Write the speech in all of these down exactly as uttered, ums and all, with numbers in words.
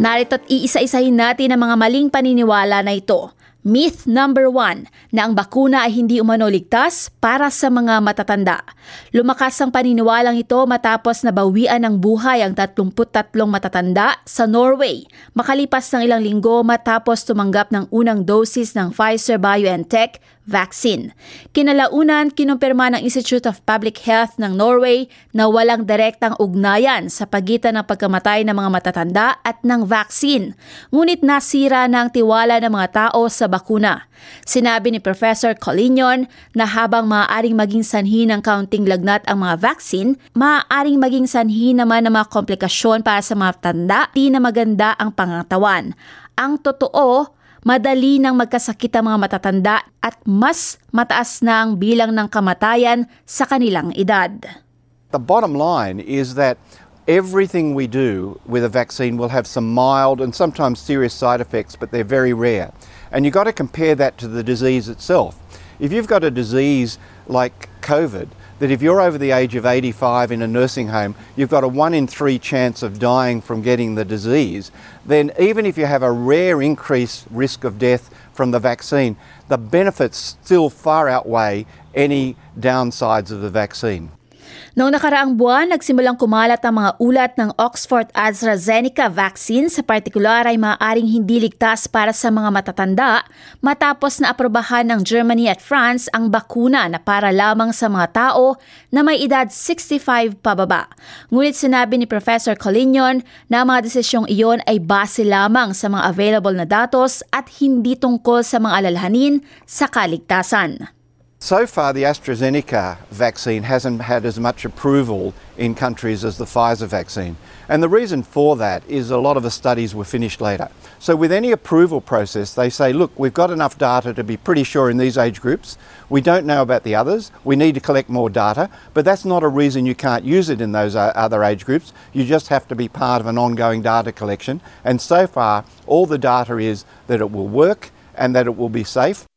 Narito't iisa-isahin natin ang mga maling paniniwala na ito. Myth number one, na ang bakuna ay hindi umano ligtas para sa mga matatanda. Lumakas ang paniniwalang ito matapos nabawian ng buhay ang tatlumput tatlong matatanda sa Norway, makalipas ng ilang linggo matapos tumanggap ng unang dosis ng Pfizer-BioNTech vaccine. Kinalaunan, kinumpirma ng Institute of Public Health ng Norway na walang direktang ugnayan sa pagitan ng pagkamatay ng mga matatanda at ng vaccine. Ngunit nasira na ang tiwala ng mga tao sa bakuna. Sinabi ni Professor Collignon na habang maaaring maging sanhi ng kaunting lagnat ang mga vaccine, maaaring maging sanhi naman ng mga komplikasyon para sa mga tanda, di na maganda ang pangangatawan. Ang totoo, madali nang magkasakit ang mga matatanda at mas mataas na ang bilang ng kamatayan sa kanilang edad. The bottom line is that everything we do with a vaccine will have some mild and sometimes serious side effects, but they're very rare. And you've got to compare that to the disease itself. If you've got a disease like COVID, that if you're over the age of eighty-five in a nursing home, you've got a one in three chance of dying from getting the disease, then even if you have a rare increased risk of death from the vaccine, the benefits still far outweigh any downsides of the vaccine. Noong nakaraang buwan, nagsimulang kumalat ang mga ulat ng Oxford-AstraZeneca vaccine sa partikular ay maaaring hindi ligtas para sa mga matatanda matapos na aprobahan ng Germany at France ang bakuna na para lamang sa mga tao na may edad sixty-five pababa. Ngunit sinabi ni Professor Collignon na ang mga desisyong iyon ay base lamang sa mga available na datos at hindi tungkol sa mga alalahanin sa kaligtasan. So far, the AstraZeneca vaccine hasn't had as much approval in countries as the Pfizer vaccine. And the reason for that is a lot of the studies were finished later. So with any approval process, they say, look, we've got enough data to be pretty sure in these age groups. We don't know about the others. We need to collect more data. But that's not a reason you can't use it in those other age groups. You just have to be part of an ongoing data collection. And so far, all the data is that it will work and that it will be safe.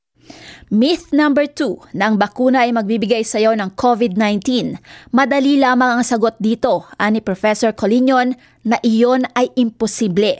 Myth number two, na ang bakuna ay magbibigay sa iyo ng COVID nineteen. Madali lamang ang sagot dito, ani Professor Collignon, na iyon ay imposible.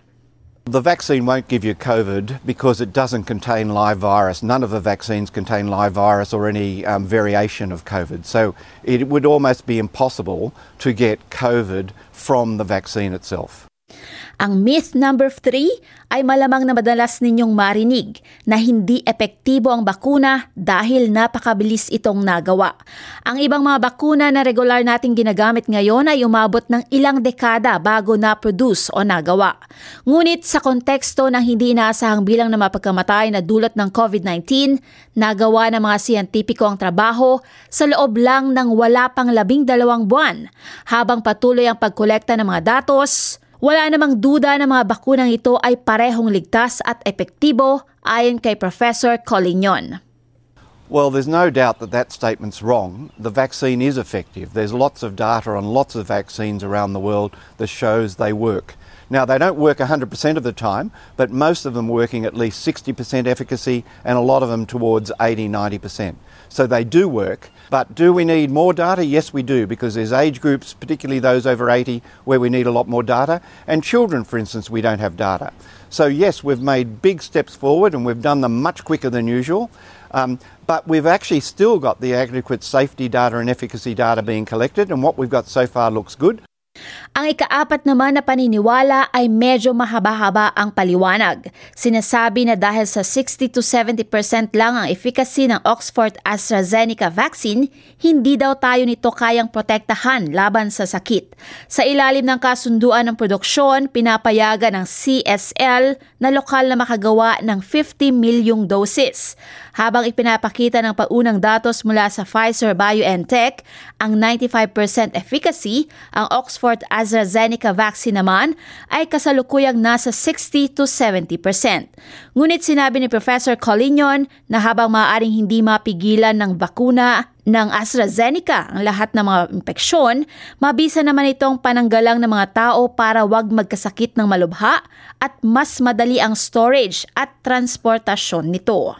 The vaccine won't give you COVID because it doesn't contain live virus. None of the vaccines contain live virus or any um, variation of COVID. So it would almost be impossible to get COVID from the vaccine itself. Ang myth number three ay malamang na madalas ninyong marinig na hindi epektibo ang bakuna dahil napakabilis itong nagawa. Ang ibang mga bakuna na regular nating ginagamit ngayon ay umabot ng ilang dekada bago na-produce o nagawa. Ngunit sa konteksto ng hindi inaasahang bilang na mapagkamatay na dulot ng COVID nineteen, nagawa ng mga siyentipiko ang trabaho sa loob lang ng wala pang labing dalawang buwan. Habang patuloy ang pagkolekta ng mga datos, wala namang duda na mga bakunang ito ay parehong ligtas at epektibo ayon kay Professor Collignon. Well, there's no doubt that that statement's wrong. The vaccine is effective. There's lots of data on lots of vaccines around the world that shows they work. Now, they don't work one hundred percent of the time, but most of them working at least sixty percent efficacy and a lot of them towards eighty, ninety percent. So they do work. But do we need more data? Yes, we do, because there's age groups, particularly those over eighty, where we need a lot more data. And children, for instance, we don't have data. So yes, we've made big steps forward and we've done them much quicker than usual. Um, but we've actually still got the adequate safety data and efficacy data being collected, and what we've got so far looks good. Ang ikaapat naman na paniniwala ay medyo mahaba-haba ang paliwanag. Sinasabi na dahil sa sixty to seventy percent lang ang efficacy ng Oxford-AstraZeneca vaccine, hindi daw tayo nito kayang protektahan laban sa sakit. Sa ilalim ng kasunduan ng produksyon, pinapayagan ng C S L na lokal na makagawa ng fifty milyong doses. Habang ipinapakita ng paunang datos mula sa Pfizer-BioNTech, ang ninety-five percent efficacy, ang Oxford-AstraZeneca vaccine naman ay kasalukuyang nasa sixty to seventy percent. Ngunit sinabi ni Professor Collignon na habang maaaring hindi mapigilan ng bakuna ng AstraZeneca ang lahat ng mga impeksyon, mabisa naman itong pananggalang ng mga tao para wag magkasakit ng malubha at mas madali ang storage at transportasyon nito.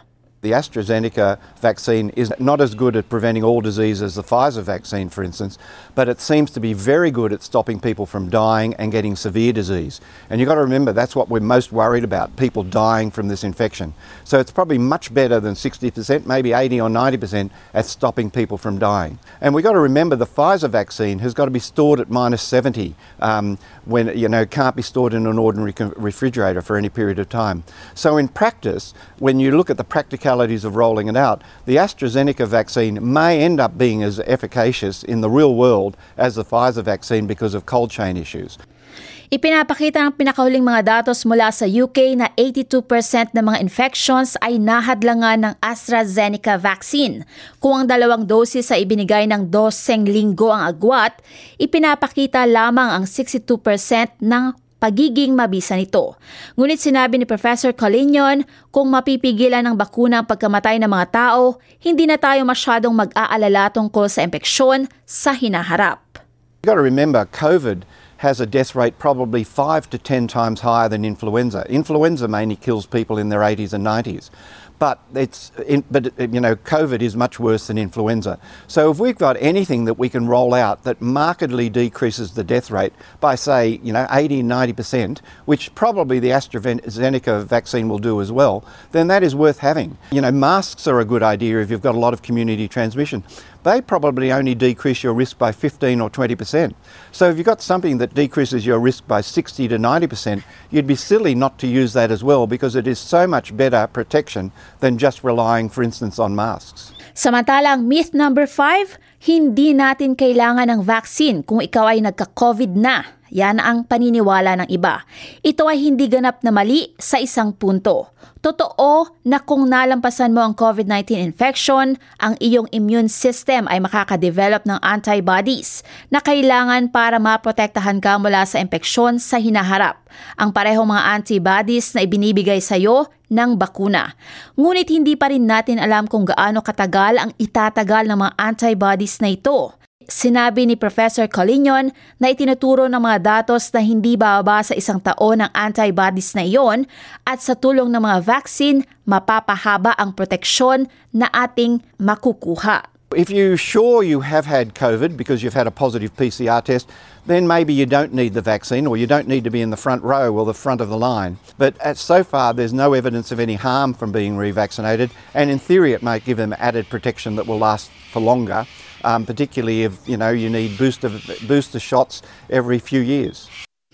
The AstraZeneca vaccine is not as good at preventing all disease as the Pfizer vaccine, for instance, but it seems to be very good at stopping people from dying and getting severe disease. And you've got to remember, that's what we're most worried about, people dying from this infection. So it's probably much better than sixty percent, maybe eighty or ninety percent at stopping people from dying. And we've got to remember the Pfizer vaccine has got to be stored at minus seventy um, when, you know, can't be stored in an ordinary refrigerator for any period of time. So in practice, when you look at the practicalities of rolling it out, the AstraZeneca vaccine may end up being as efficacious in the real world as the Pfizer vaccine because of cold chain issues. Ipinapakita ng pinakahuling mga datos mula sa U K na eighty-two percent ng mga infections ay nahadlangan ng AstraZeneca vaccine. Kung ang dalawang dosis ay ibinigay ng doseng linggo ang agwat, ipinapakita lamang ang sixty-two percent ng pagiging mabisa nito. Ngunit sinabi ni Professor Collignon, kung mapipigilan ng bakuna ang pagkamatay ng mga tao, hindi na tayo masyadong mag-aalala tungkol sa impeksyon sa hinaharap. You've got to remember, COVID has a death rate probably five to ten times higher than influenza. Influenza mainly kills people in their eighties and nineties. But it's, but you know, COVID is much worse than influenza. So if we've got anything that we can roll out that markedly decreases the death rate by, say, you know, eighty, ninety percent, which probably the AstraZeneca vaccine will do as well, then that is worth having. You know, masks are a good idea if you've got a lot of community transmission. They probably only decrease your risk by fifteen or twenty percent. So if you've got something that decreases your risk by sixty to ninety percent, you'd be silly not to use that as well because it is so much better protection than just relying, for instance, on masks. Samantalang myth number five, hindi natin kailangan ng vaccine kung ikaw ay nagka-COVID na. Yan ang paniniwala ng iba. Ito ay hindi ganap na mali sa isang punto. Totoo na kung nalampasan mo ang COVID nineteen infection, ang iyong immune system ay makakadevelop ng antibodies na kailangan para maprotektahan ka mula sa impeksyon sa hinaharap. Ang parehong mga antibodies na ibinibigay sa iyo ng bakuna. Ngunit hindi pa rin natin alam kung gaano katagal ang itatagal ng mga antibodies na ito. Sinabi ni Professor Collignon na itinuturo ng mga datos na hindi bababa sa isang taon ang antibodies na iyon at sa tulong ng mga vaccine, mapapahaba ang proteksyon na ating makukuha. If you're sure you have had COVID because you've had a positive P C R test, then maybe you don't need the vaccine or you don't need to be in the front row or the front of the line. But at, so far, there's no evidence of any harm from being revaccinated, and in theory, it might give them added protection that will last for longer, um, particularly if you know you need booster booster shots every few years.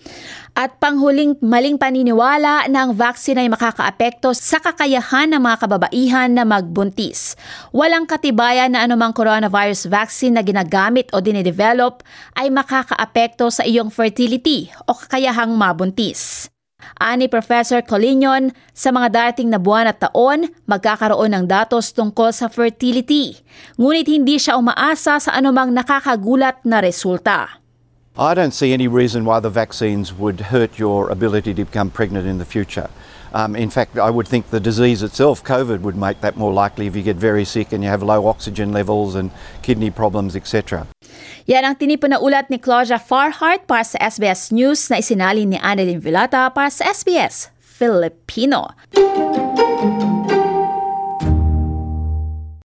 At panghuling maling paniniwala na ang vaccine ay makakaapekto sa kakayahan ng mga kababaihan na magbuntis. Walang katibayan na anumang coronavirus vaccine na ginagamit o dinedevelop ay makakaapekto sa iyong fertility o kakayahang mabuntis. Ani Professor Collignon, sa mga darating na buwan at taon, magkakaroon ng datos tungkol sa fertility. Ngunit hindi siya umaasa sa anumang nakakagulat na resulta. I don't see any reason why the vaccines would hurt your ability to become pregnant in the future. Um, in fact, I would think the disease itself, COVID, would make that more likely if you get very sick and you have low oxygen levels and kidney problems, et cetera. Yan ang tinipon na ulat ni Claudia Farhart para sa S B S News na isinalin ni Annalyn Villata para sa S B S Filipino.